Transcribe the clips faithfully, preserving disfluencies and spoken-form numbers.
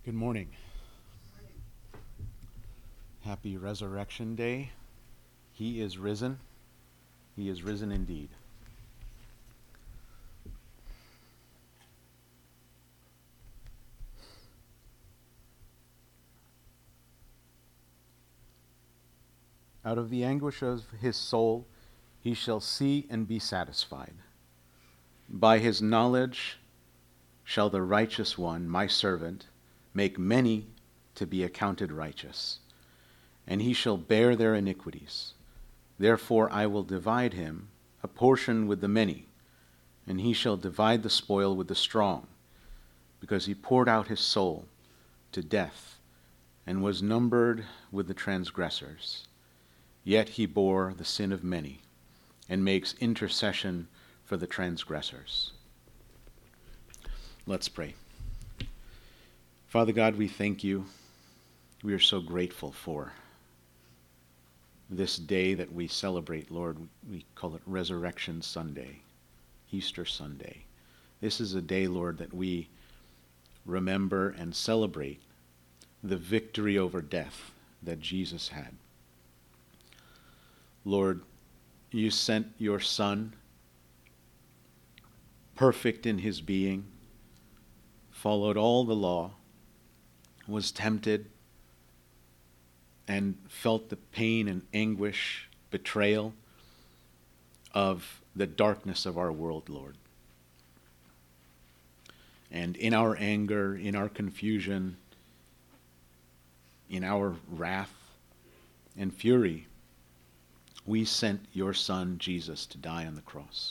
Good morning. Happy Resurrection Day. He is risen. He is risen indeed. Out of the anguish of his soul, he shall see and be satisfied. By his knowledge shall the righteous one, my servant, make many to be accounted righteous, and he shall bear their iniquities. Therefore I will divide him a portion with the many, and he shall divide the spoil with the strong, because he poured out his soul to death, and was numbered with the transgressors. Yet he bore the sin of many, and makes intercession for the transgressors. Let's pray. Father God, we thank you. We are so grateful for this day that we celebrate, Lord. We call it Resurrection Sunday, Easter Sunday. This is a day, Lord, that we remember and celebrate the victory over death that Jesus had. Lord, you sent your Son, perfect in his being, followed all the law, was tempted, and felt the pain and anguish, betrayal of the darkness of our world, Lord. And in our anger, in our confusion, in our wrath and fury, we sent your Son, Jesus, to die on the cross.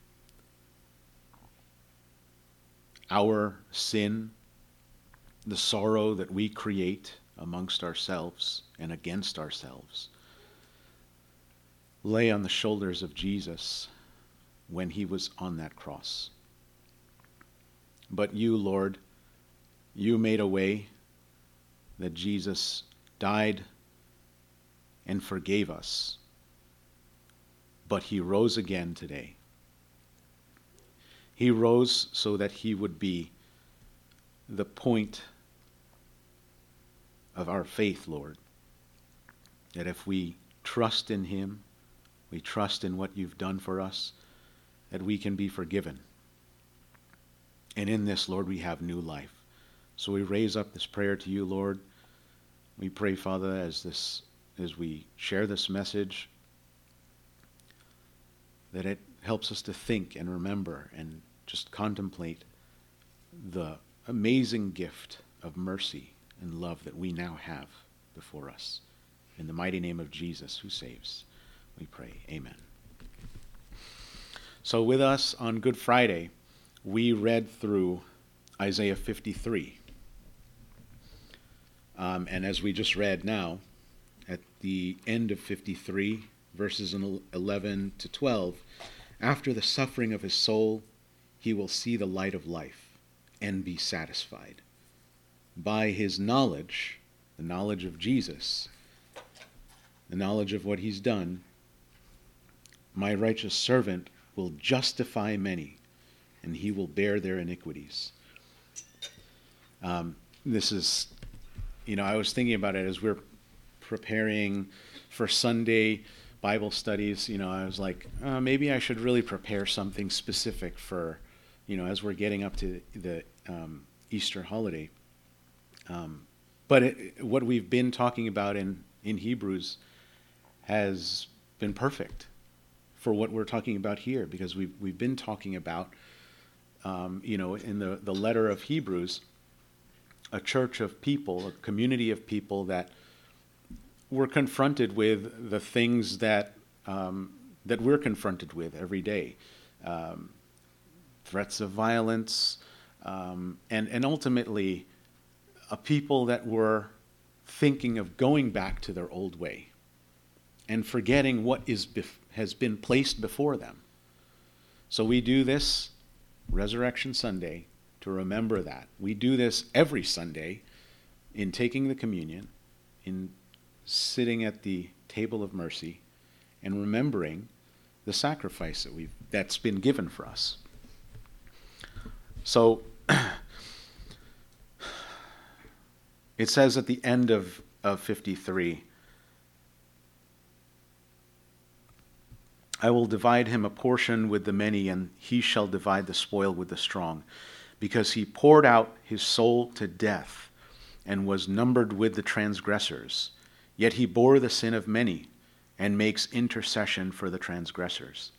Our sin, the sorrow that we create amongst ourselves and against ourselves, lay on the shoulders of Jesus when he was on that cross. But you, Lord, you made a way that Jesus died and forgave us. But he rose again today. He rose so that he would be the point of our faith, Lord. That if we trust in him, we trust in what you've done for us, that we can be forgiven. And in this, Lord, we have new life. So we raise up this prayer to you, Lord. We pray, Father, as this as we share this message, that it helps us to think and remember and just contemplate the amazing gift of mercy and love that we now have before us. In the mighty name of Jesus, who saves, we pray. Amen. So with us on Good Friday, we read through Isaiah fifty-three. Um, and as we just read now, at the end of fifty-three, verses eleven to twelve, after the suffering of his soul, he will see the light of life and be satisfied. By his knowledge, the knowledge of Jesus, the knowledge of what he's done, my righteous servant will justify many, and he will bear their iniquities. Um, this is, you know, I was thinking about it as we're preparing for Sunday Bible studies. You know, I was like, uh, maybe I should really prepare something specific for, you know, as we're getting up to the um, Easter holiday. Um, but it, what we've been talking about in, in Hebrews has been perfect for what we're talking about here, because we've, we've been talking about, um, you know, in the, the letter of Hebrews, a church of people, a community of people that were confronted with the things that um, that we're confronted with every day. Um, threats of violence, um, and, and ultimately a people that were thinking of going back to their old way and forgetting what is bef- has been placed before them. So we do this Resurrection Sunday to remember that. We do this every Sunday in taking the communion, in sitting at the table of mercy, and remembering the sacrifice that we've that's been given for us. So It says at the end of, of fifty-three, I will divide him a portion with the many, and he shall divide the spoil with the strong, because he poured out his soul to death and was numbered with the transgressors. Yet he bore the sin of many and makes intercession for the transgressors.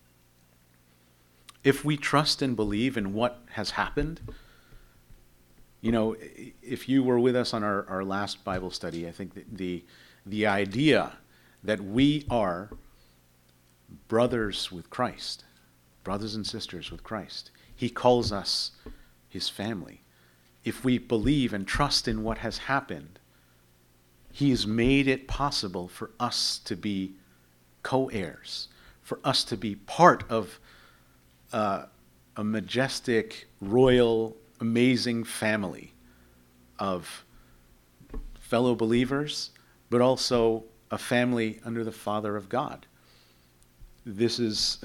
If we trust and believe in what has happened, you know, if you were with us on our, our last Bible study, I think the, the the idea that we are brothers with Christ, brothers and sisters with Christ. He calls us his family. If we believe and trust in what has happened, he has made it possible for us to be co-heirs, for us to be part of uh, a majestic, royal, amazing family of fellow believers, but also a family under the Father of God. This is,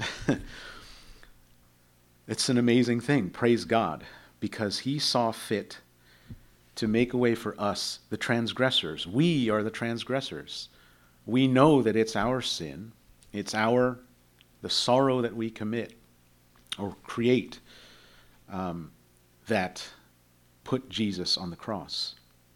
it's an amazing thing, praise God, because he saw fit to make a way for us, the transgressors. We are the transgressors. We know that it's our sin, it's our, the sorrow that we commit or create um, that put Jesus on the cross.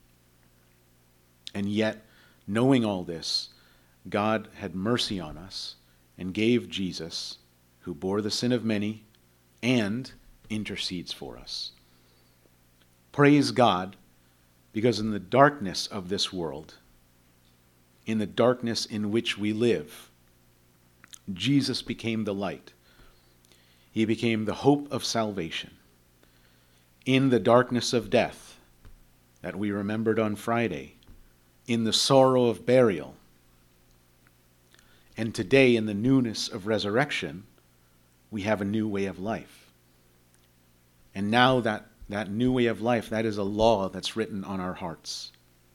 And yet, knowing all this, God had mercy on us and gave Jesus, who bore the sin of many and intercedes for us. Praise God, because in the darkness of this world, in the darkness in which we live, Jesus became the light. He became the hope of salvation. In the darkness of death that we remembered on Friday, in the sorrow of burial, and today, in the newness of resurrection, we have a new way of life. And now that, that new way of life, that is a law that's written on our hearts.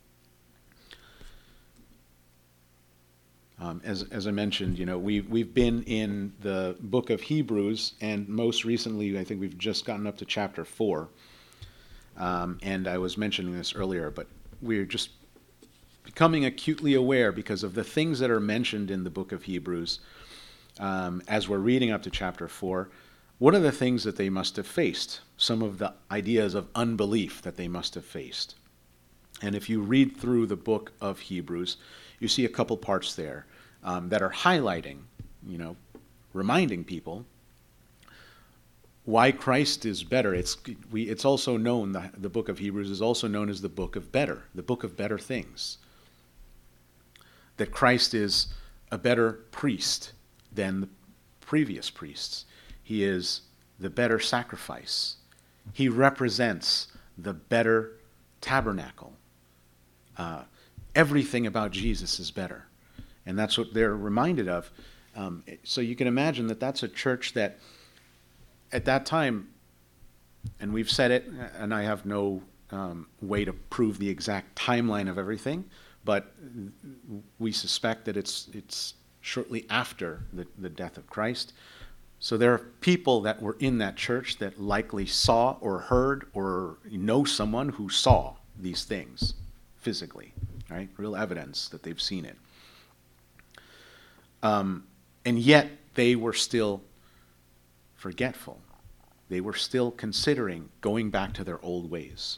Um, as, as I mentioned, you know, we've, we've been in the book of Hebrews, and most recently, I think we've just gotten up to chapter four. Um, and I was mentioning this earlier, but we're just becoming acutely aware because of the things that are mentioned in the book of Hebrews um, as we're reading up to chapter four. What are the things that they must have faced? Some of the ideas of unbelief that they must have faced. And if you read through the book of Hebrews, you see a couple parts there um, that are highlighting, you know, reminding people why Christ is better. It's we. It's also known, the, the book of Hebrews is also known as the book of better, the book of better things. That Christ is a better priest than the previous priests. He is the better sacrifice. He represents the better tabernacle. Uh, everything about Jesus is better. And that's what they're reminded of. Um, so you can imagine that that's a church that at that time, and we've said it, and I have no um, way to prove the exact timeline of everything, but we suspect that it's it's shortly after the, the death of Christ. So there are people that were in that church that likely saw or heard or know someone who saw these things physically, right? Real evidence that they've seen it. Um, and yet they were still forgetful. They were still considering going back to their old ways.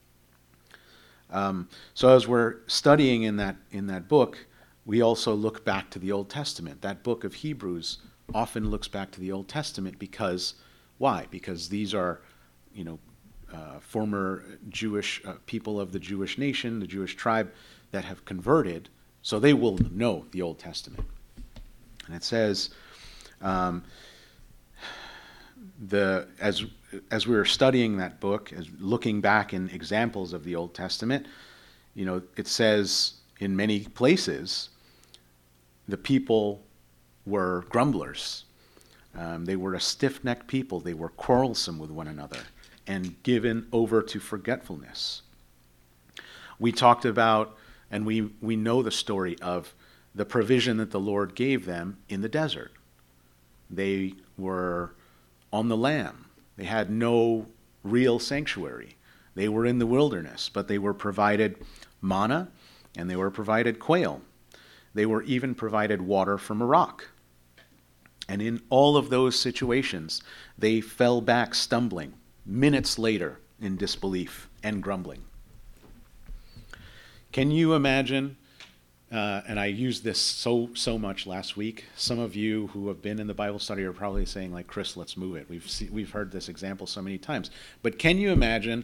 Um, so as we're studying in that in that book, we also look back to the Old Testament. That book of Hebrews often looks back to the Old Testament because, why? Because these are, you know, uh, former Jewish uh, people of the Jewish nation, the Jewish tribe that have converted, so they will know the Old Testament. And it says, um, the as as we were studying that book, as looking back in examples of the Old Testament, you know, it says in many places the people were grumblers. Um, they were a stiff-necked people. They were quarrelsome with one another and given over to forgetfulness. We talked about, and we, we know the story of the provision that the Lord gave them in the desert. They were on the lam. They had no real sanctuary. They were in the wilderness, but they were provided manna and they were provided quail. They were even provided water from a rock. And in all of those situations, they fell back stumbling minutes later in disbelief and grumbling. Can you imagine, uh, and I used this so so much last week, some of you who have been in the Bible study are probably saying, like, Chris, let's move it. We've see, we've heard this example so many times. But can you imagine,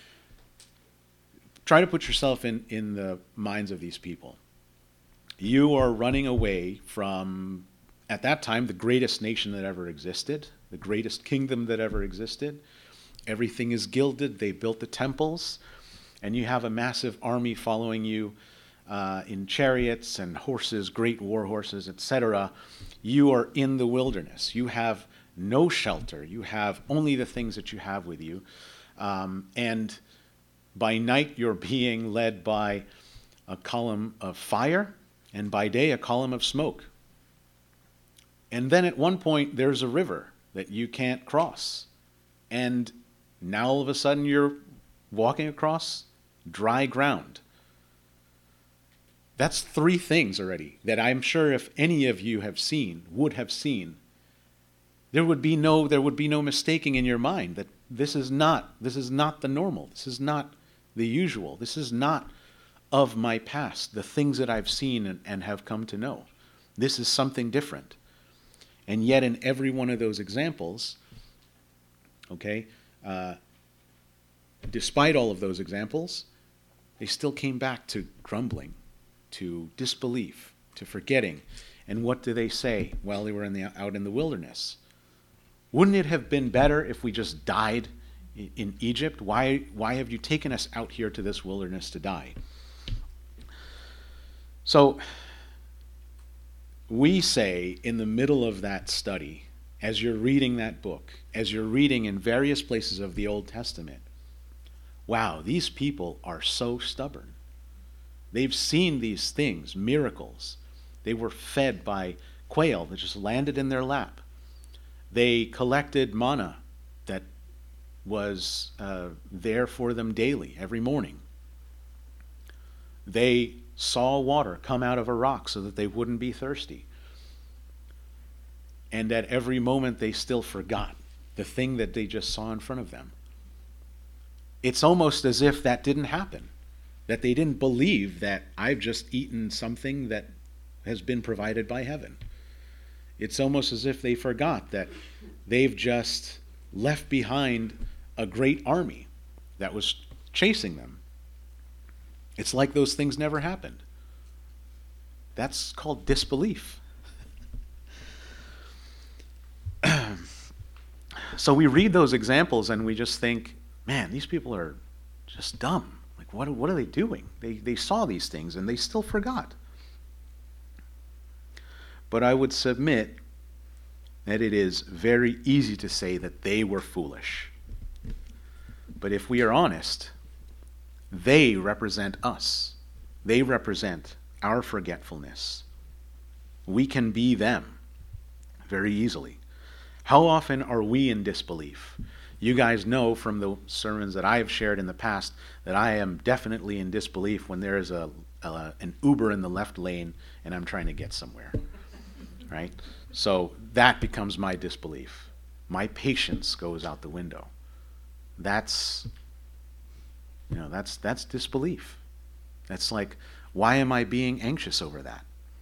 try to put yourself in, in the minds of these people. You are running away from, at that time, the greatest nation that ever existed, the greatest kingdom that ever existed. Everything is gilded. They built the temples. And you have a massive army following you uh, in chariots and horses, great war horses, et cetera. You are in the wilderness. You have no shelter. You have only the things that you have with you. Um, and by night, you're being led by a column of fire, and by day, a column of smoke. And then at one point, there's a river that you can't cross. And now all of a sudden, you're walking across dry ground. That's three things already that I'm sure if any of you have seen, would have seen, there would be no there would be no mistaking in your mind that this is not this is not the normal. This is not the usual. This is not of my past, the things that I've seen and, and have come to know. This is something different. And yet in every one of those examples, okay, uh, despite all of those examples, they still came back to grumbling, to disbelief, to forgetting. And what do they say while they were in the, out in the wilderness? Wouldn't it have been better if we just died in, in Egypt? Why, why have you taken us out here to this wilderness to die? So we say in the middle of that study, as you're reading that book, as you're reading in various places of the Old Testament, wow, these people are so stubborn. They've seen these things, miracles. They were fed by quail that just landed in their lap. They collected manna that was uh, there for them daily, every morning. They saw water come out of a rock so that they wouldn't be thirsty. And at every moment they still forgot the thing that they just saw in front of them. It's almost as if that didn't happen, that they didn't believe that I've just eaten something that has been provided by heaven. It's almost as if they forgot that they've just left behind a great army that was chasing them. It's like those things never happened. That's called disbelief. So we read those examples and we just think, man, these people are just dumb. Like, what, what are they doing? They, they saw these things and they still forgot. But I would submit that it is very easy to say that they were foolish. But if we are honest, they represent us. They represent our forgetfulness. We can be them very easily. How often are we in disbelief? You guys know from the sermons that I have shared in the past that I am definitely in disbelief when there is a, a an Uber in the left lane and I'm trying to get somewhere, right? So that becomes my disbelief. My patience goes out the window. That's, you know, that's that's disbelief. That's like, why am I being anxious over that?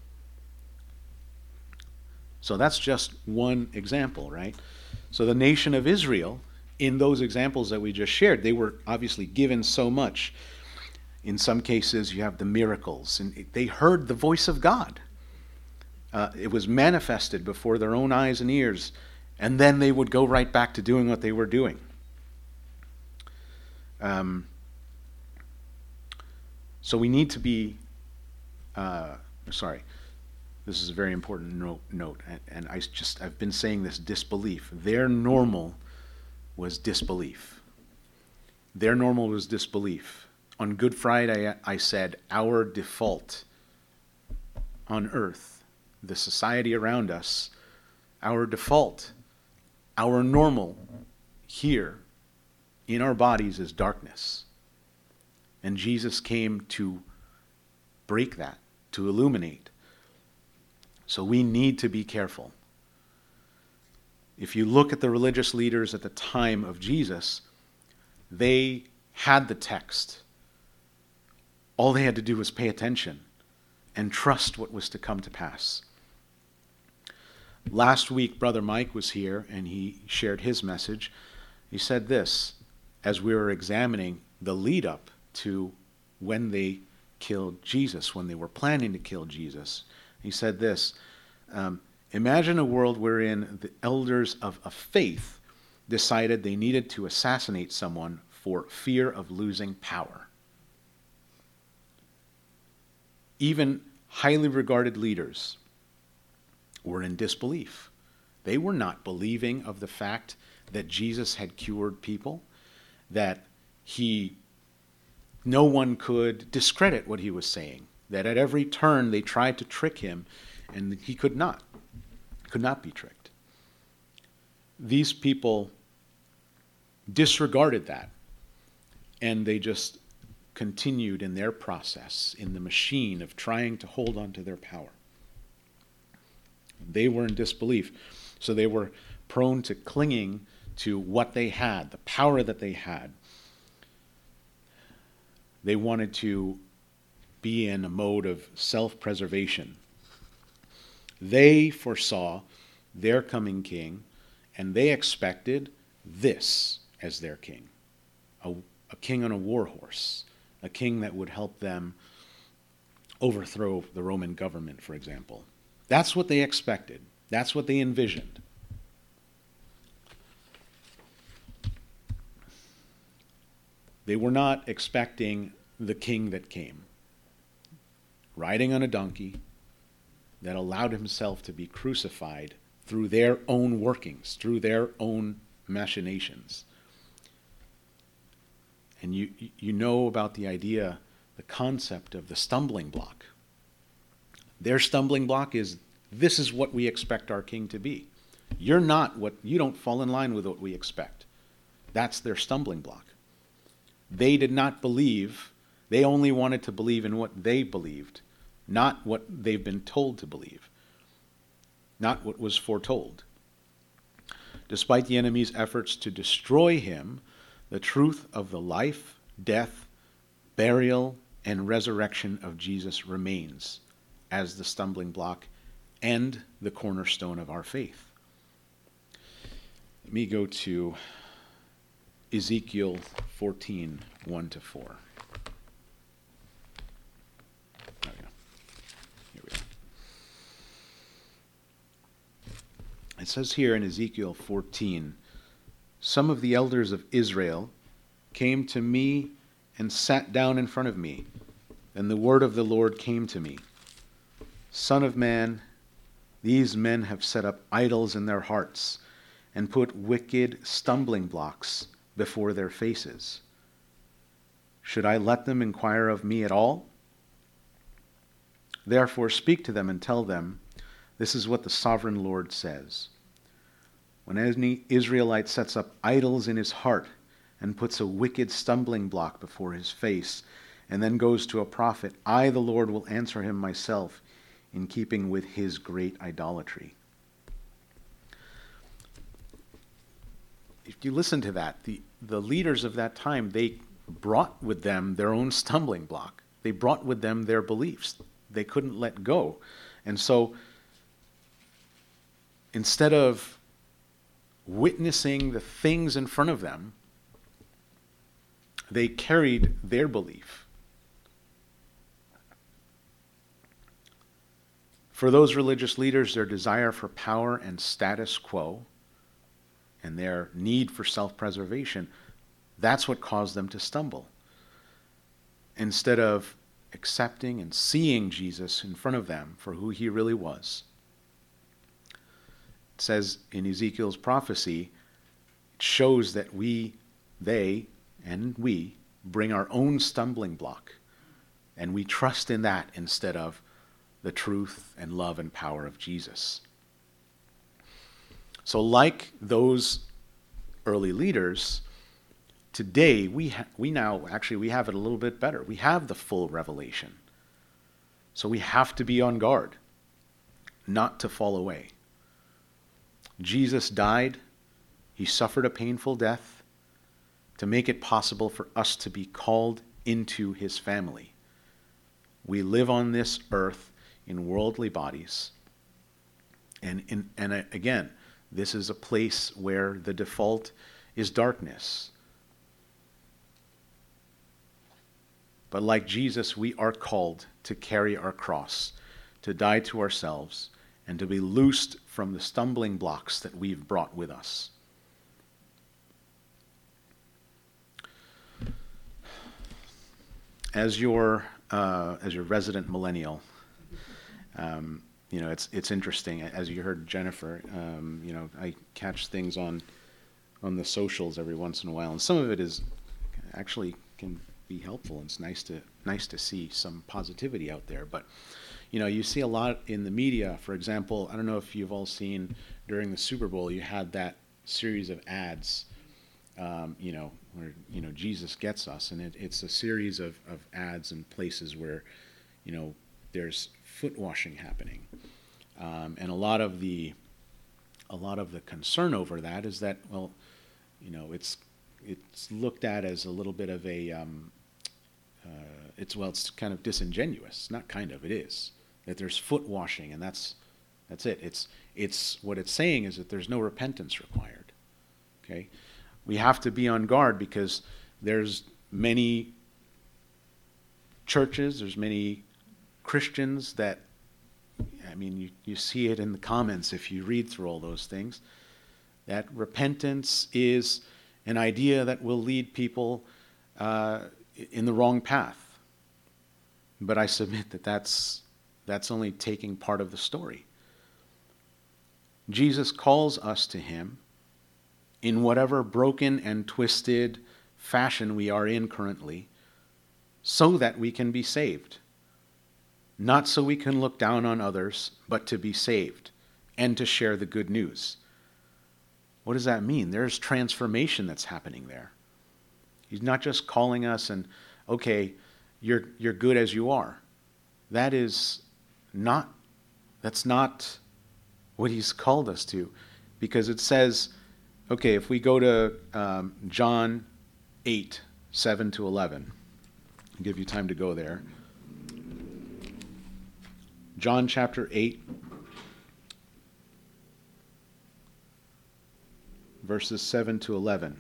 So that's just one example, right? So the nation of Israel, in those examples that we just shared, they were obviously given so much. In some cases, you have the miracles, and they heard the voice of God. Uh, it was manifested before their own eyes and ears, and then they would go right back to doing what they were doing. Um, so we need to be, uh, sorry, this is a very important note, note and, and I just, I've been saying this, disbelief. Their normal was disbelief. Their normal was disbelief. On Good Friday, I, I said, our default on earth, the society around us, our default, our normal here in our bodies is darkness. And Jesus came to break that, to illuminate. So we need to be careful. If you look at the religious leaders at the time of Jesus, they had the text. All they had to do was pay attention and trust what was to come to pass. Last week, Brother Mike was here and he shared his message. He said this, as we were examining the lead up to when they killed Jesus, when they were planning to kill Jesus. He said this, um, imagine a world wherein the elders of, of faith decided they needed to assassinate someone for fear of losing power. Even highly regarded leaders were in disbelief. They were not believing of the fact that Jesus had cured people, that he, no one could discredit what he was saying, that at every turn they tried to trick him, and he could not, could not be tricked. These people disregarded that, and they just continued in their process, in the machine of trying to hold on to their power. They were in disbelief, so they were prone to clinging to what they had, the power that they had. They wanted to be in a mode of self-preservation. They foresaw their coming king, and they expected this as their king, a, a king on a war horse, a king that would help them overthrow the Roman government, for example. That's what they expected. That's what they envisioned. They were not expecting the king that came, riding on a donkey, that allowed himself to be crucified through their own workings, through their own machinations. And you, you know about the idea, the concept of the stumbling block. Their stumbling block is, this is what we expect our king to be. You're not what, you don't fall in line with what we expect. That's their stumbling block. They did not believe, they only wanted to believe in what they believed, not what they've been told to believe, not what was foretold. Despite the enemy's efforts to destroy him, the truth of the life, death, burial, and resurrection of Jesus remains as the stumbling block and the cornerstone of our faith. Let me go to Ezekiel fourteen, one to four. There we go. Here we go. It says here in Ezekiel fourteen, some of the elders of Israel came to me and sat down in front of me, and the word of the Lord came to me. Son of man, these men have set up idols in their hearts and put wicked stumbling blocks before their faces. Should I let them inquire of me at all? Therefore speak to them and tell them, this is what the sovereign Lord says. When any Israelite sets up idols in his heart and puts a wicked stumbling block before his face, and then goes to a prophet, I, the Lord, will answer him myself in keeping with his great idolatry. If you listen to that, the, the leaders of that time, they brought with them their own stumbling block. They brought with them their beliefs. They couldn't let go. And so instead of witnessing the things in front of them, they carried their belief. For those religious leaders, their desire for power and status quo and their need for self-preservation, that's what caused them to stumble. Instead of accepting and seeing Jesus in front of them for who he really was. It says in Ezekiel's prophecy, it shows that we, they, and we bring our own stumbling block, and we trust in that instead of the truth and love and power of Jesus. So like those early leaders, today we ha- we now actually we have it a little bit better. We have the full revelation. So we have to be on guard, not to fall away. Jesus died. He suffered a painful death to make it possible for us to be called into his family. We live on this earth in worldly bodies. And, in, and again, this is a place where the default is darkness. But like Jesus, we are called to carry our cross, to die to ourselves, and to be loosed from the stumbling blocks that we've brought with us. As your uh, as your resident millennial, um, you know it's it's interesting. As you heard Jennifer, um, you know I catch things on on the socials every once in a while, and some of it is actually can be helpful. And it's nice to nice to see some positivity out there. But you know you see a lot in the media. For example, I don't know if you've all seen during the Super Bowl, you had that series of ads. Um, you know, where, you know, Jesus gets us. And it, it's a series of, of ads and places where, you know, there's foot washing happening. Um, and a lot of the, a lot of the concern over that is that, well, you know, it's, it's looked at as a little bit of a, um, uh, it's, well, it's kind of disingenuous. Not kind of, it is. That there's foot washing, and that's, that's it. It's, it's, what it's saying is that there's no repentance required. Okay? We have to be on guard because there's many churches, there's many Christians that, I mean, you, you see it in the comments if you read through all those things, that repentance is an idea that will lead people uh, in the wrong path. But I submit that that's, that's only taking part of the story. Jesus calls us to him in whatever broken and twisted fashion we are in currently, so that we can be saved. Not so we can look down on others, but to be saved and to share the good news. What does that mean? There's transformation that's happening there. He's not just calling us and, okay, you're you're good as you are. That is not, that's not what he's called us to, because it says, okay, if we go to um, John eight, seven to eleven, I'll give you time to go there. John chapter eight, verses seven to eleven.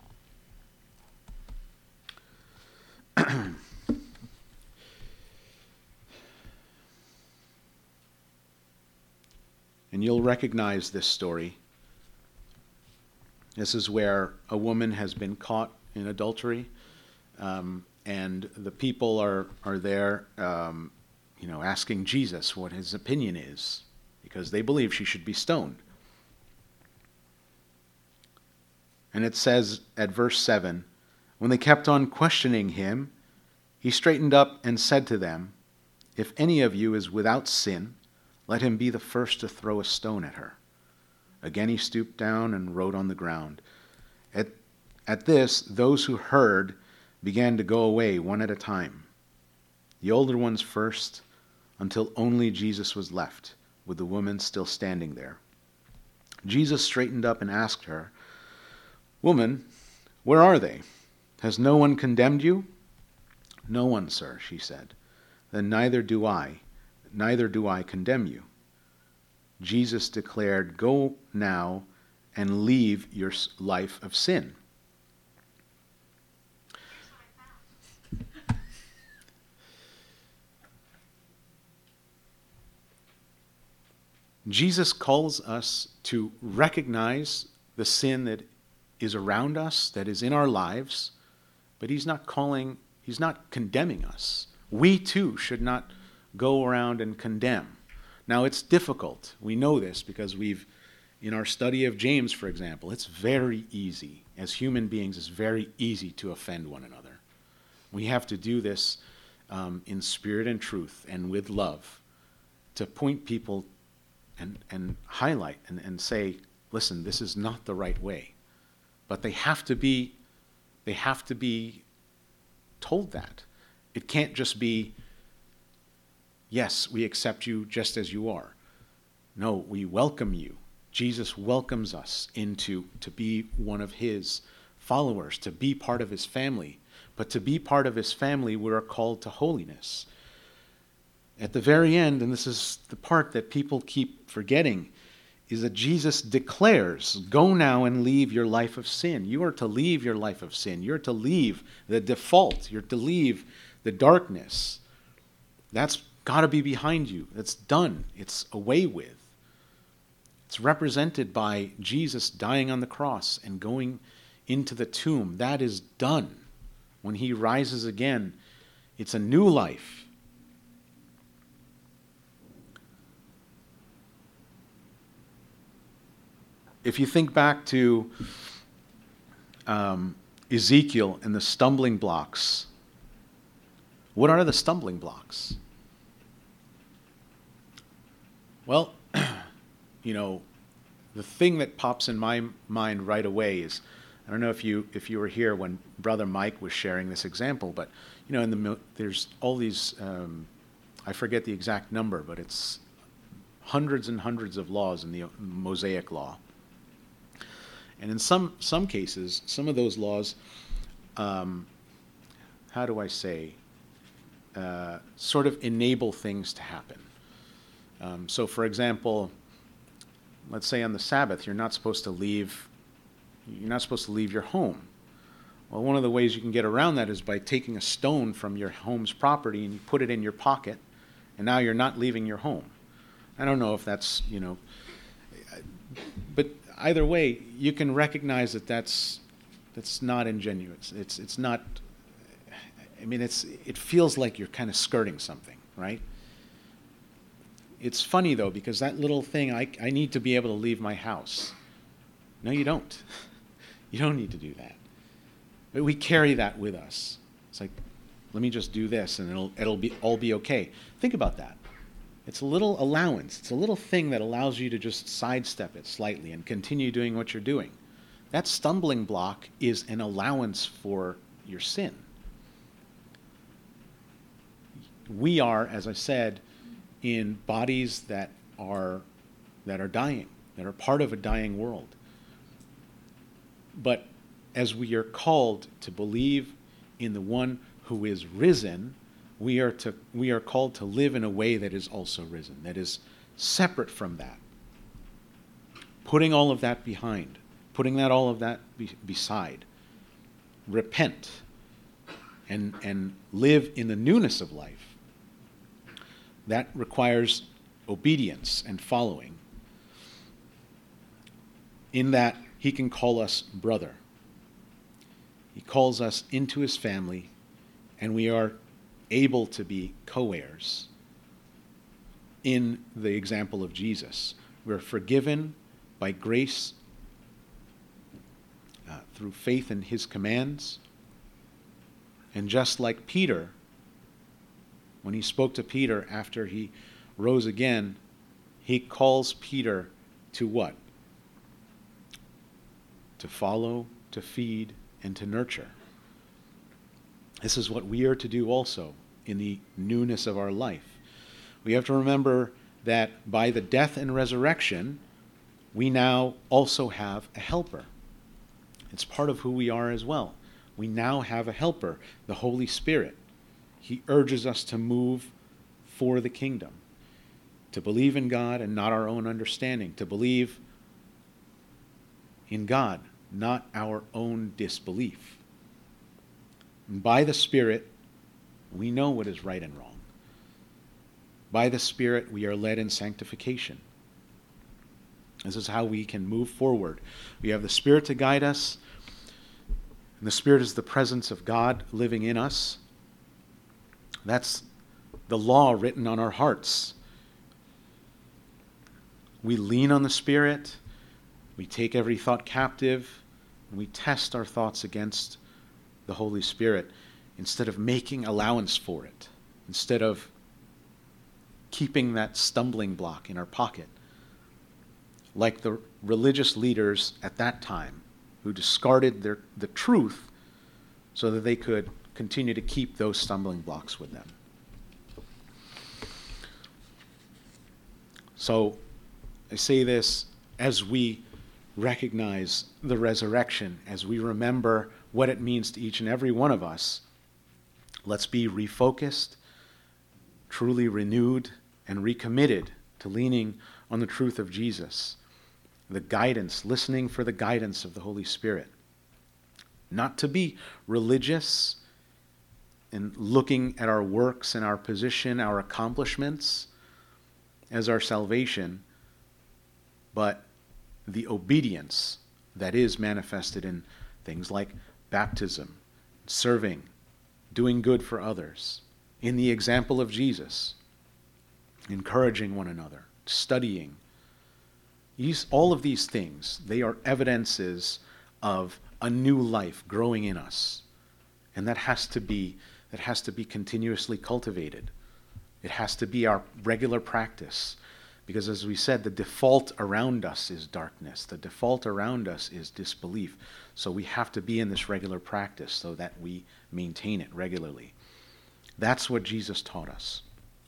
And you'll recognize this story. This is where a woman has been caught in adultery, um, and the people are are there, um, you know, asking Jesus what his opinion is, because they believe she should be stoned. And it says at verse seven, when they kept on questioning him, he straightened up and said to them, "If any of you is without sin, let him be the first to throw a stone at her." Again he stooped down and wrote on the ground. At, at this, those who heard began to go away one at a time, the older ones first, until only Jesus was left, with the woman still standing there. Jesus straightened up and asked her, "Woman, where are they? Has no one condemned you?" "No one, sir," she said. "Then neither do I, neither do I condemn you." Jesus declared, "Go now and leave your life of sin." Jesus calls us to recognize the sin that is around us, that is in our lives, but he's not calling, he's not condemning us. We too should not go around and condemn. Now, it's difficult. We know this because we've, in our study of James, for example, it's very easy. As human beings, it's very easy to offend one another. We have to do this um, in spirit and truth and with love to point people and, and highlight and, and say, listen, this is not the right way. But they have to be, They have to be told that. It can't just be, yes, we accept you just as you are. No, we welcome you. Jesus welcomes us into to be one of his followers, to be part of his family. But to be part of his family, we are called to holiness. At the very end, and this is the part that people keep forgetting, is that Jesus declares, go now and leave your life of sin. You are to leave your life of sin. You're to leave the default. You're to leave the darkness. That's got to be behind you. That's done. It's away with. It's represented by Jesus dying on the cross and going into the tomb. That is done. When he rises again, it's a new life. If you think back to um, Ezekiel and the stumbling blocks, what are the stumbling blocks? Well, you know, the thing that pops in my mind right away is, I don't know if you if you were here when Brother Mike was sharing this example, but you know, in the there's all these, um, I forget the exact number, but it's hundreds and hundreds of laws in the Mosaic Law. And in some some cases, some of those laws, um, how do I say, uh, sort of enable things to happen. Um, so, for example, let's say on the Sabbath, you're not supposed to leave. You're not supposed to leave your home. Well, one of the ways you can get around that is by taking a stone from your home's property and you put it in your pocket, and now you're not leaving your home. I don't know if that's, you know, but either way, you can recognize that that's that's not ingenuous. It's it's not. I mean, it's it feels like you're kind of skirting something, right? It's funny though, because that little thing, I I need to be able to leave my house. No, you don't. You don't need to do that. But we carry that with us. It's like, let me just do this, and it'll it'll be all be okay. Think about that. It's a little allowance. It's a little thing that allows you to just sidestep it slightly and continue doing what you're doing. That stumbling block is an allowance for your sin. We are, as I said, in bodies that are that are dying, that are part of a dying world. But as we are called to believe in the one who is risen, we are to we are called to live in a way that is also risen, that is separate from that. Putting all of that behind, putting that all of that be, beside. Repent and and live in the newness of life. That requires obedience and following. In that, he can call us brother. He calls us into his family, and we are able to be co-heirs in the example of Jesus. We're forgiven by grace uh, through faith in his commands. And just like Peter, when he spoke to Peter after he rose again, he calls Peter to what? To follow, to feed, and to nurture. This is what we are to do also in the newness of our life. We have to remember that by the death and resurrection, we now also have a helper. It's part of who we are as well. We now have a helper, the Holy Spirit. He urges us to move for the kingdom, to believe in God and not our own understanding, to believe in God, not our own disbelief. And by the Spirit, we know what is right and wrong. By the Spirit, we are led in sanctification. This is how we can move forward. We have the Spirit to guide us, and the Spirit is the presence of God living in us. That's the law written on our hearts. We lean on the Spirit. We take every thought captive, and we test our thoughts against the Holy Spirit instead of making allowance for it, instead of keeping that stumbling block in our pocket. Like the religious leaders at that time who discarded their, the truth so that they could continue to keep those stumbling blocks with them. So I say this as we recognize the resurrection, as we remember what it means to each and every one of us. Let's be refocused, truly renewed, and recommitted to leaning on the truth of Jesus, the guidance, listening for the guidance of the Holy Spirit. Not to be religious and looking at our works and our position, our accomplishments as our salvation, but the obedience that is manifested in things like baptism, serving, doing good for others, in the example of Jesus, encouraging one another, studying. These, all of these things, they are evidences of a new life growing in us. And that has to be, that has to be continuously cultivated. It has to be our regular practice. Because as we said, the default around us is darkness. The default around us is disbelief. So we have to be in this regular practice so that we maintain it regularly. That's what Jesus taught us.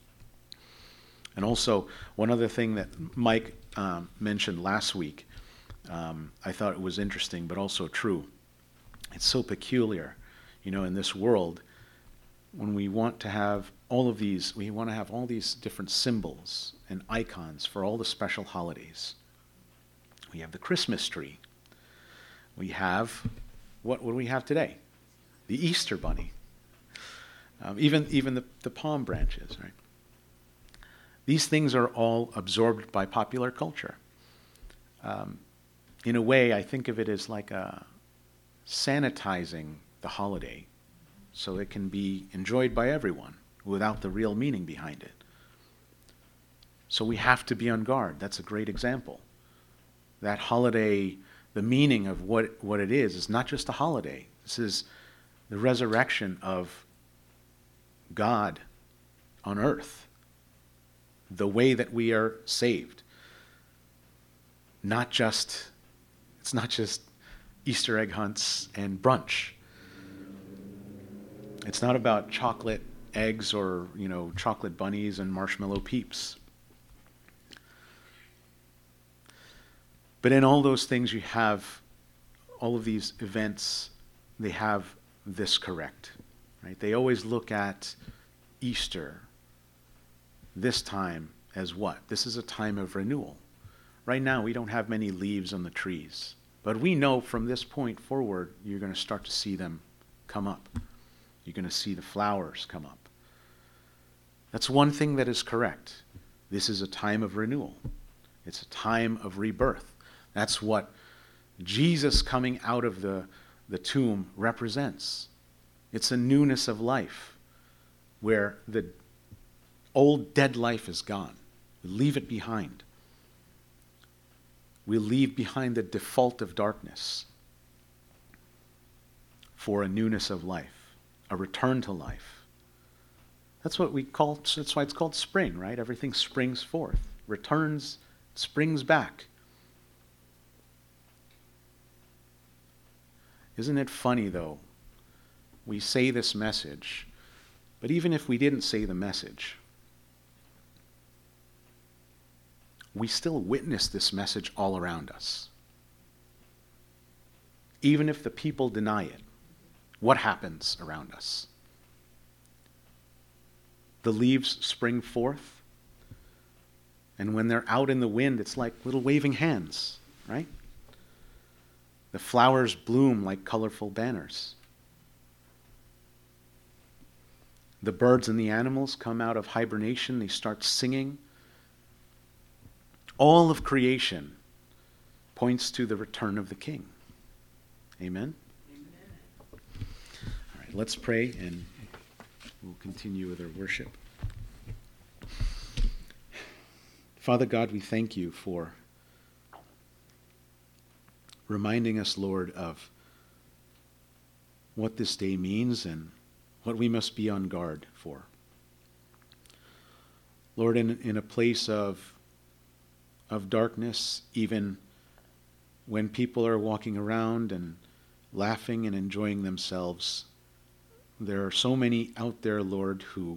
And also, one other thing that Mike um, mentioned last week, um, I thought it was interesting, but also true. It's so peculiar, you know, in this world, when we want to have all of these, we want to have all these different symbols and icons for all the special holidays. We have the Christmas tree. We have, what, what do we have today? The Easter bunny. Um, even even the, the palm branches, right? These things are all absorbed by popular culture. Um, in a way, I think of it as like a sanitizing the holiday so it can be enjoyed by everyone without the real meaning behind it. So we have to be on guard. That's a great example. That holiday, the meaning of what, what it is, is not just a holiday. This is the resurrection of God on earth, the way that we are saved. Not just, it's not just Easter egg hunts and brunch. It's not about chocolate eggs or, you know, chocolate bunnies and marshmallow peeps. But in all those things you have, all of these events, they have this correct, right? They always look at Easter, this time, as what? This is a time of renewal. Right now, we don't have many leaves on the trees. But we know from this point forward, you're going to start to see them come up. You're going to see the flowers come up. That's one thing that is correct. This is a time of renewal. It's a time of rebirth. That's what Jesus coming out of the, the tomb represents. It's a newness of life where the old dead life is gone. We leave it behind. We leave behind the default of darkness for a newness of life, a return to life. That's what we call, that's why it's called spring, right? Everything springs forth, returns, springs back. Isn't it funny, though? We say this message, but even if we didn't say the message, we still witness this message all around us. Even if the people deny it, what happens around us? The leaves spring forth, and when they're out in the wind, it's like little waving hands, right? The flowers bloom like colorful banners. The birds and the animals come out of hibernation, they start singing. All of creation points to the return of the King. Amen? Amen. All right, let's pray and we'll continue with our worship. Father God, we thank you for reminding us, Lord, of what this day means and what we must be on guard for. Lord, in, in a place of, of darkness, even when people are walking around and laughing and enjoying themselves, There are so many out there, Lord, who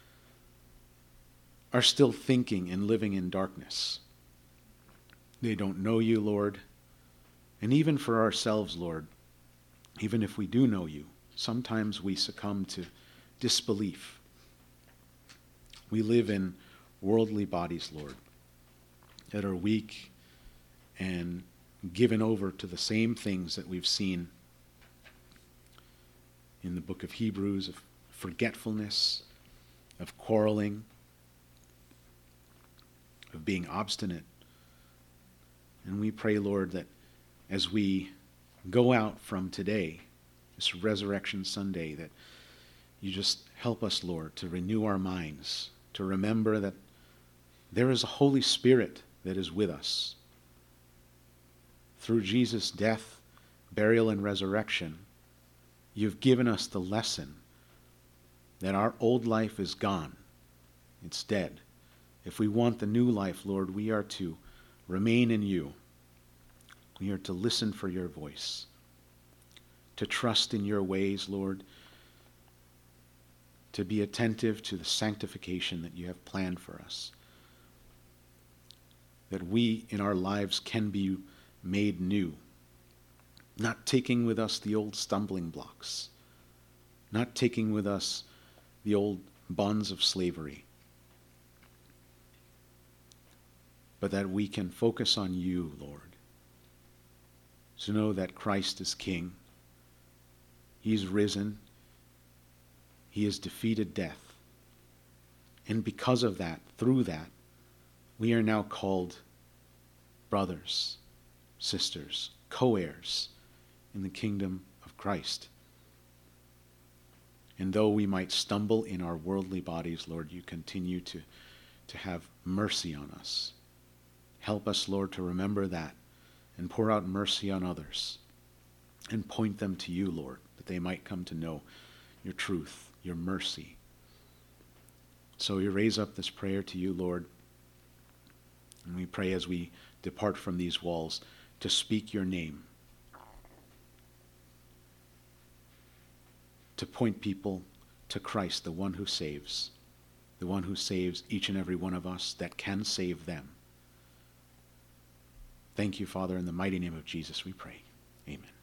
are still thinking and living in darkness. They don't know you, Lord. And even for ourselves, Lord, even if we do know you, sometimes we succumb to disbelief. We live in worldly bodies, Lord, that are weak and given over to the same things that we've seen in the book of Hebrews, of forgetfulness, of quarreling, of being obstinate. And we pray, Lord, that as we go out from today, this Resurrection Sunday, that you just help us, Lord, to renew our minds, to remember that there is a Holy Spirit that is with us. Through Jesus' death, burial, and resurrection, you've given us the lesson that our old life is gone. It's dead. If we want the new life, Lord, we are to remain in you. We are to listen for your voice, to trust in your ways, Lord, to be attentive to the sanctification that you have planned for us, that we in our lives can be made new, not taking with us the old stumbling blocks, not taking with us the old bonds of slavery, but that we can focus on you, Lord, to know that Christ is King. He's risen. He has defeated death. And because of that, through that, we are now called brothers, sisters, co-heirs in the kingdom of Christ. And though we might stumble in our worldly bodies, Lord, you continue to, to have mercy on us. Help us, Lord, to remember that and pour out mercy on others and point them to you, Lord, that they might come to know your truth, your mercy. So we raise up this prayer to you, Lord, and we pray as we depart from these walls to speak your name, to point people to Christ, the one who saves, the one who saves each and every one of us that can save them. Thank you, Father, in the mighty name of Jesus we pray. Amen.